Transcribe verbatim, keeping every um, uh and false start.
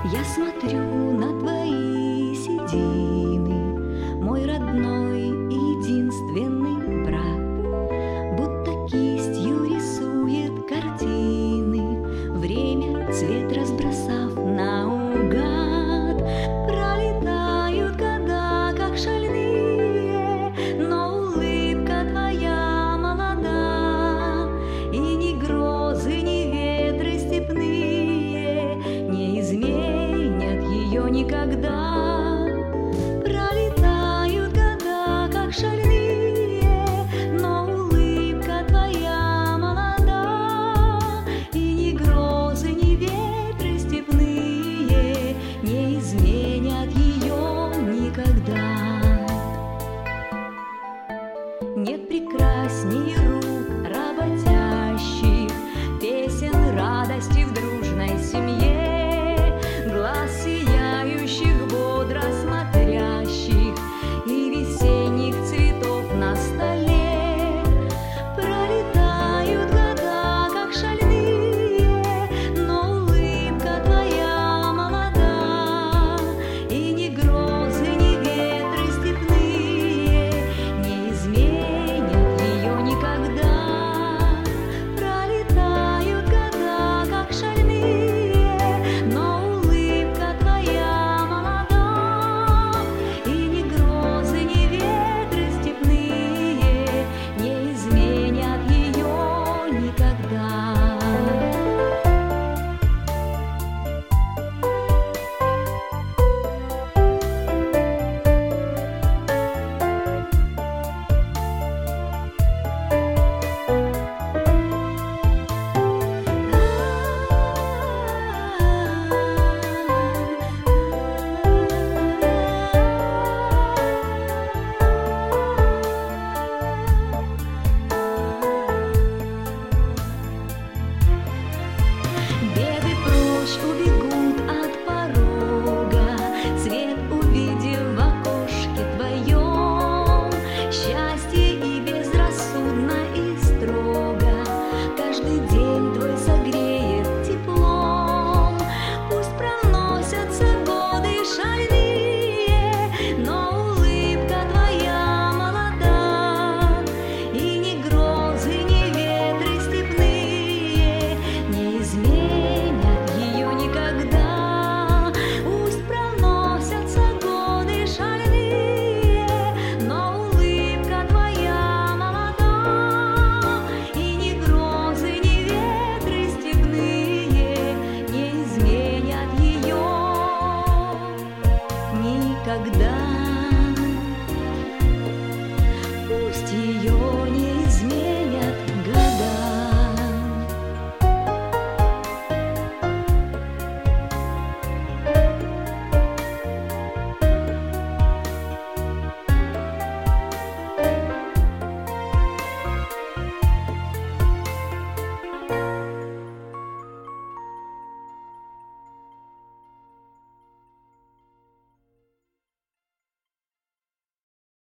Я смотрю на твои седины, мой родной и единственный брат, будто кистью рисует картины, время, цвет разбросав наугад. Пролетают года, как шальные, но улыбка твоя молода, и ни грозы, ни ветры степные не изменят ее никогда. Пролетают года, как шальные, но улыбка твоя молода, и ни грозы, ни ветры